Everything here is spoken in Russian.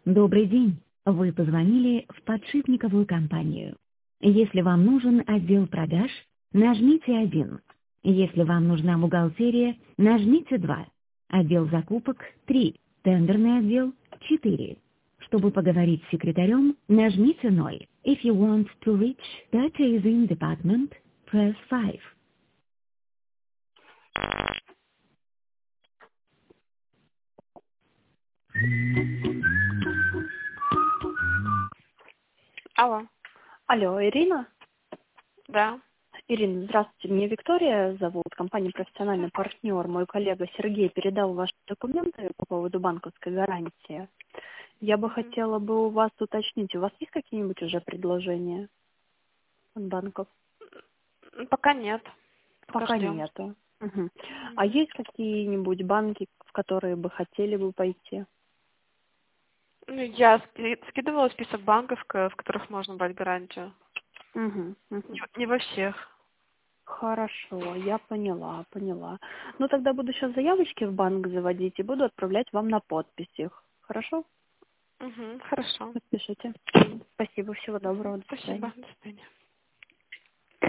Добрый день. Вы позвонили в подшипниковую компанию. Если вам нужен отдел продаж, нажмите 1. Если вам нужна бухгалтерия, нажмите 2. Отдел закупок 3. Тендерный отдел 4. Чтобы поговорить с секретарем, нажмите 0. If you want to reach purchasing department, press 5. Алло, Алло, Ирина? да. Ирина, здравствуйте. Меня Виктория зовут, компания «Профессиональный партнер». Мой коллега Сергей передал ваши документы по поводу банковской гарантии. Я бы хотела у вас уточнить, у вас есть какие-нибудь уже предложения от банков? Пока нет. Пока Ждем. нету. Мгм. А есть какие-нибудь банки, в которые бы хотели бы пойти? Ну, я скидывала список банков, в которых можно брать гарантию. Мгм, Не во всех. Хорошо, я поняла. Ну, тогда буду сейчас заявочки в банк заводить и буду отправлять вам на подпись их. Хорошо? Хорошо. Подпишите. Спасибо, всего доброго, до свидания. Спасибо. До свидания.